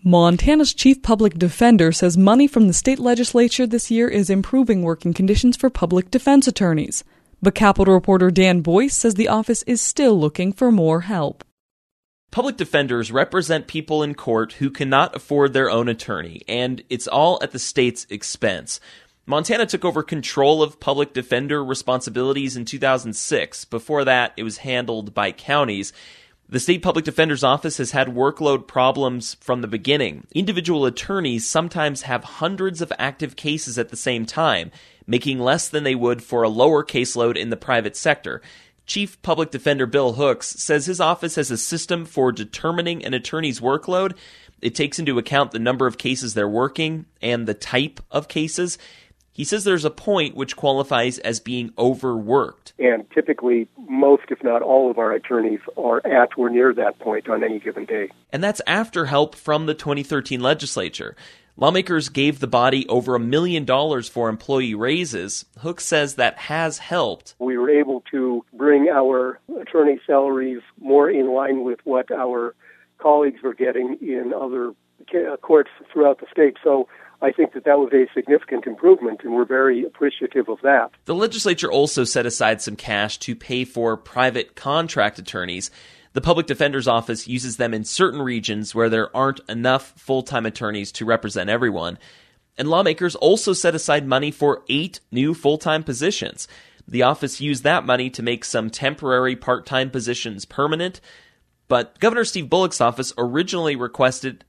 Montana's chief public defender says money from the state legislature this year is improving working conditions for public defense attorneys. But Capitol reporter Dan Boyce says the office is still looking for more help. Public defenders represent people in court who cannot afford their own attorney, and it's all at the state's expense. Montana took over control of public defender responsibilities in 2006. Before that, it was handled by counties. The state public defender's office has had workload problems from the beginning. Individual attorneys sometimes have hundreds of active cases at the same time, making less than they would for a lower caseload in the private sector. Chief Public Defender Bill Hooks says his office has a system for determining an attorney's workload. It takes into account the number of cases they're working and the type of cases. He says there's a point which qualifies as being overworked. And typically, most, if not all, of our attorneys are at or near that point on any given day. And that's after help from the 2013 legislature. Lawmakers gave the body over $1 million for employee raises. Hooks says that has helped. We were able to bring our attorney salaries more in line with what our colleagues were getting in other courts throughout the state. So I think that was a significant improvement, and we're very appreciative of that. The legislature also set aside some cash to pay for private contract attorneys. The public defender's office uses them in certain regions where there aren't enough full-time attorneys to represent everyone. And lawmakers also set aside money for 8 new full-time positions. The office used that money to make some temporary part-time positions permanent. But Governor Steve Bullock's office originally requested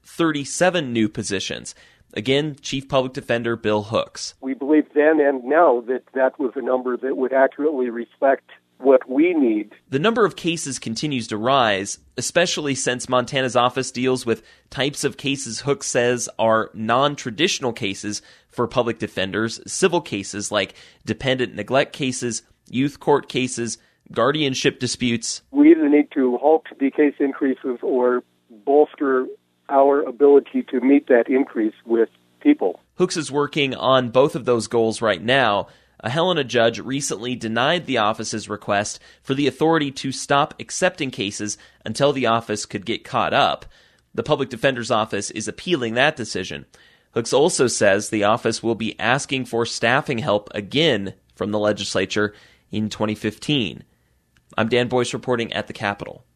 37 new positions. Again, Chief Public Defender Bill Hooks. We believe then and now that was a number that would accurately reflect what we need. The number of cases continues to rise, especially since Montana's office deals with types of cases Hooks says are non-traditional cases for public defenders, civil cases like dependent neglect cases, youth court cases, guardianship disputes. We either need to halt the case increases or bolster our ability to meet that increase with people. Hooks is working on both of those goals right now. A Helena judge recently denied the office's request for the authority to stop accepting cases until the office could get caught up. The public defender's office is appealing that decision. Hooks also says the office will be asking for staffing help again from the legislature in 2015. I'm Dan Boyce reporting at the Capitol.